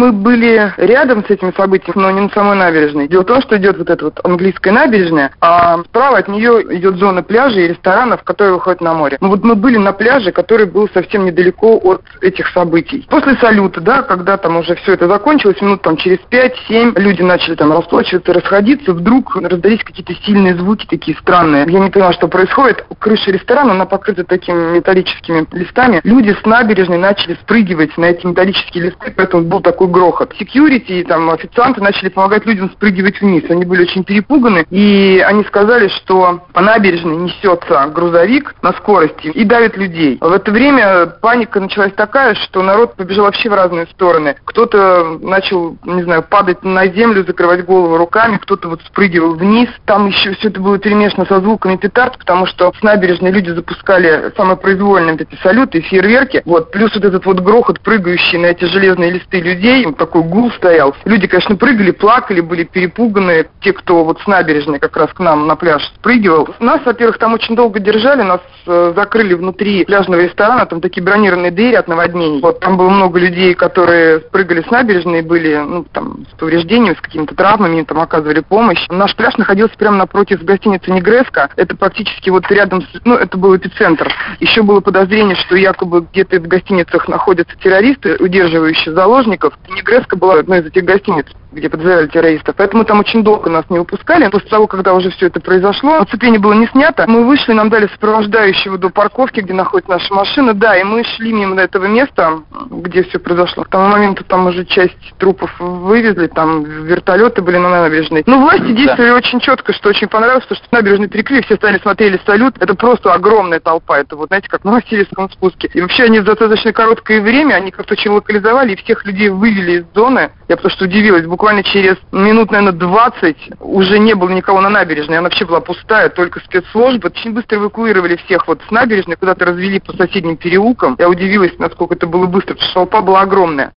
Мы были рядом с этим событием, но не на самой набережной. Дело в том, что идет вот эта вот английская набережная, а справа от нее идет зона пляжа и ресторанов, которые выходят на море. Ну вот мы были на пляже, который был совсем недалеко от этих событий. После салюта, да, когда там уже все это закончилось, минут там через 5-7, люди начали там расплачиваться, расходиться, вдруг раздались какие-то сильные звуки, такие странные. Я не поняла, что происходит. Крыша ресторана, она покрыта такими металлическими листами. Люди с набережной начали спрыгивать на эти металлические листы, поэтому был такой грохот. Секьюрити и там официанты начали помогать людям спрыгивать вниз. Они были очень перепуганы, и они сказали, что по набережной несется грузовик на скорости и давит людей. В это время паника началась такая, что народ побежал вообще в разные стороны. Кто-то начал, не знаю, падать на землю, закрывать голову руками, кто-то вот спрыгивал вниз. Там еще все это было перемешано со звуками петард, потому что с набережной люди запускали самопроизвольные вот эти салюты и фейерверки. Вот. Плюс вот этот вот грохот, прыгающий на эти железные листы людей, вот такой гул стоял. Люди, конечно, прыгали, плакали, были перепуганы. Те, кто вот с набережной как раз к нам на пляж спрыгивал. Нас, во-первых, там очень долго держали, нас закрыли внутри пляжного ресторана, там такие бронированные двери от наводнений. Вот там было много людей, которые спрыгали с набережной, были, ну, там, с повреждениями, с какими-то травмами, им там оказывали помощь. Наш пляж находился прямо напротив гостиницы «Негреска». Это практически вот рядом с, ну, это был эпицентр. Еще было подозрение, что якобы где-то в гостиницах находятся террористы, удерживающие заложников. «Негреска» была одной из этих гостиниц, где подозревали террористов. Поэтому там очень долго нас не выпускали. После того, когда уже все это произошло, оцепление было не снято. Мы вышли, нам дали сопровождающего до парковки, где находится наша машина. Да, и мы шли мимо этого места, где все произошло. К тому моменту там уже часть трупов вывезли, там вертолеты были на набережной. Но власти действовали очень четко, что очень понравилось, потому что набережную перекрыли, все стали смотрели салют. Это просто огромная толпа. Это вот, знаете, как на Васильевском спуске. И вообще они за достаточно короткое время, они как-то очень локализовали, и всех людей вывели из зоны. Я потому что удивилась. Буквально через минут, наверное, 20 уже не было никого на набережной. Она вообще была пустая, только спецслужбы. Очень быстро эвакуировали всех вот с набережной, куда-то развели по соседним переулкам. Я удивилась, насколько это было быстро, потому что толпа была огромная.